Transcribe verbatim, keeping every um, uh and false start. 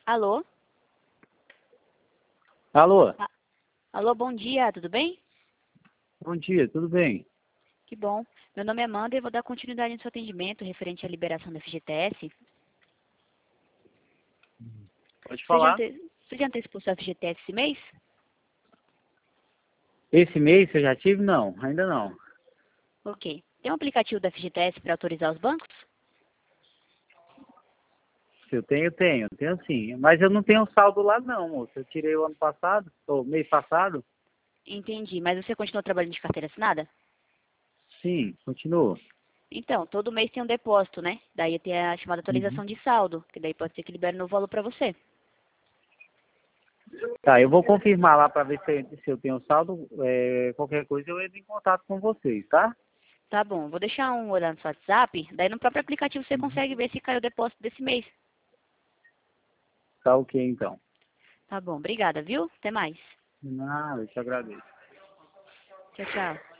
Alô? Alô? Ah, alô, bom dia, tudo bem? Bom dia, tudo bem? Que bom. Meu nome é Amanda e vou dar continuidade no seu atendimento referente à liberação da F G T S. Pode Você já, falar. ante... Você já antecipou sua F G T S esse mês? Esse mês você já tive? Não, ainda não. Ok. Tem um aplicativo da F G T S para autorizar os bancos? Se eu tenho, tenho. Tenho sim. Mas eu não tenho saldo lá não, moço. Eu tirei o ano passado, ou mês passado. Entendi, mas você continua trabalhando de carteira assinada? Sim, continua. Então, todo mês tem um depósito, né? Daí tem a chamada Uhum. atualização de saldo, que daí pode ser que libere um novo valor para você. Tá, eu vou confirmar lá para ver se, se eu tenho saldo. É, qualquer coisa eu entro em contato com vocês, tá? Tá bom, vou deixar um olhar no seu WhatsApp, daí no próprio aplicativo você Uhum. consegue ver se caiu o depósito desse mês. Tá ok, então. Tá bom, obrigada, viu? Até mais. Nada, eu te agradeço. Tchau, tchau.